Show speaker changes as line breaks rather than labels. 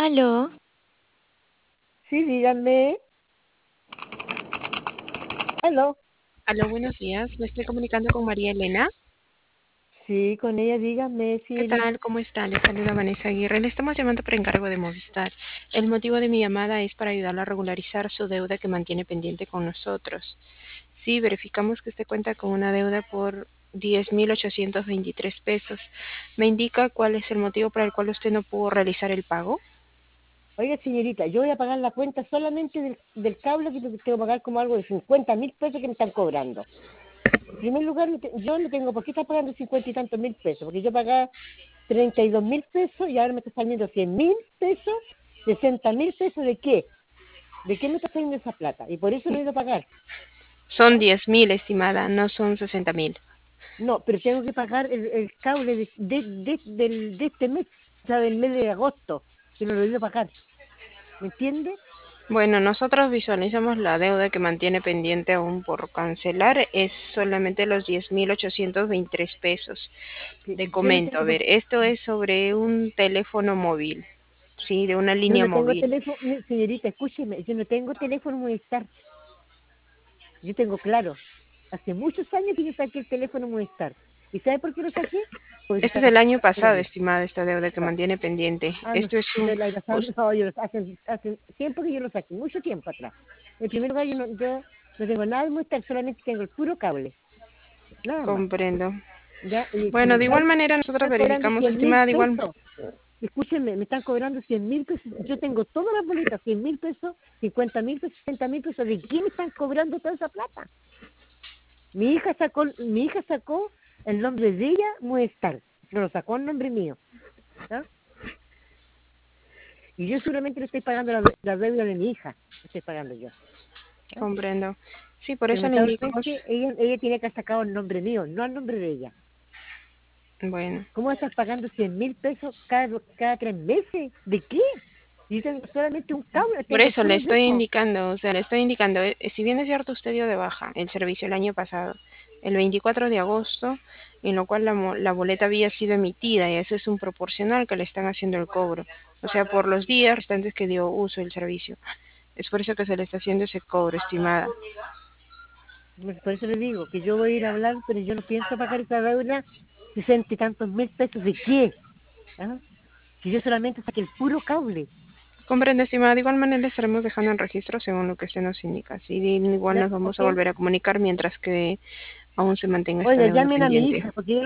Aló,
Sí, díganme. Aló.
Aló, buenos días. Me estoy comunicando con María Elena.
Sí, con ella, díganme,
¿Qué
señorita.
tal? ¿Cómo está? Le saluda Vanessa Aguirre. Le estamos llamando por encargo de Movistar. El motivo de mi llamada es para ayudarla a regularizar su deuda que mantiene pendiente con nosotros. Sí, verificamos que usted cuenta con una deuda por 10.823 pesos. ¿Me indica cuál es el motivo por el cual usted no pudo realizar el pago?
Oiga, señorita, yo voy a pagar la cuenta solamente del cable que tengo que pagar como algo de 50.000 pesos que me están cobrando. En primer lugar, yo no tengo por qué estar pagando 50 y tantos mil pesos, porque yo pagaba 32.000 pesos y ahora me está saliendo 100.000 pesos, 60.000 pesos. ¿De qué? ¿De qué me está saliendo esa plata? Y por eso no he ido a pagar.
Son
¿Ah?
10.000, estimada, no son 60.000.
No, pero tengo que pagar el cable de este mes, o sea, del mes de agosto, que no lo he ido a pagar. ¿Me entiende?
Bueno, nosotros visualizamos la deuda que mantiene pendiente aún por cancelar, es solamente los 10.823 pesos. Le
Yo no
comento, a
tengo,
ver, esto es sobre un teléfono móvil, sí, de una
yo
línea
no tengo
móvil.
teléfono, señorita, escúcheme, yo no tengo teléfono Movistar. Yo tengo claro. Hace muchos años que yo saqué el teléfono Movistar. ¿Y sabe por qué lo saqué? Porque
Este es
estaba
del año pasado,
verde.
estimada, esta deuda que
No.
mantiene pendiente.
Ah, no,
Esto es un...
de la pasada,
us-
no, hace tiempo que yo lo saqué, mucho tiempo atrás. En primer lugar, yo no tengo nada de Movistar, solamente tengo el puro cable, nada más.
Comprendo.
¿Ya? Y sin
Bueno, de igual
embargo,
manera
me
nosotros
están cobrando
verificamos,
100.000
estimada, de igual...
pesos. Escúchenme, me están cobrando 100.000 pesos. Yo tengo todas las boletas, 100.000 pesos, 50.000 pesos, 60.000 pesos. ¿De quién me están cobrando toda esa plata? Mi hija sacó el nombre de ella, Movistar. No lo sacó el nombre mío. ¿Ya? Y yo seguramente le estoy pagando la deuda de mi hija. Le estoy pagando yo. ¿Ya?
Comprendo. Sí, por
Pero
eso le indicamos...
lamentablemente ella tiene que haber sacado el nombre mío, no el nombre de ella.
Bueno.
¿Cómo va a estar pagando 100.000 pesos cada 3 meses? ¿De qué? Yo tengo solamente un cable,
Por
tengo
eso le
puros de
estoy
eso.
indicando, o sea, le estoy indicando, si bien es cierto usted dio de baja el servicio el año pasado, el 24 de agosto, en lo cual la boleta había sido emitida y eso es un proporcional que le están haciendo el cobro, o sea, por los días restantes que dio uso del servicio. Es por eso que se le está haciendo ese cobro, estimada.
Por eso le digo que yo voy a ir a hablar, pero yo no pienso pagar esa deuda, 60 y tantos mil pesos. ¿De qué? ¿Ah? Si yo solamente saqué el puro cable.
Comprende, estimada, de igual manera le estaremos dejando en registro según lo que usted nos indica. Sí, igual
¿Ya?
nos vamos
¿Ok?
a volver a comunicar mientras que aún se mantenga esta
Oiga,
deuda
llamen a mi
pendiente.
hija, porque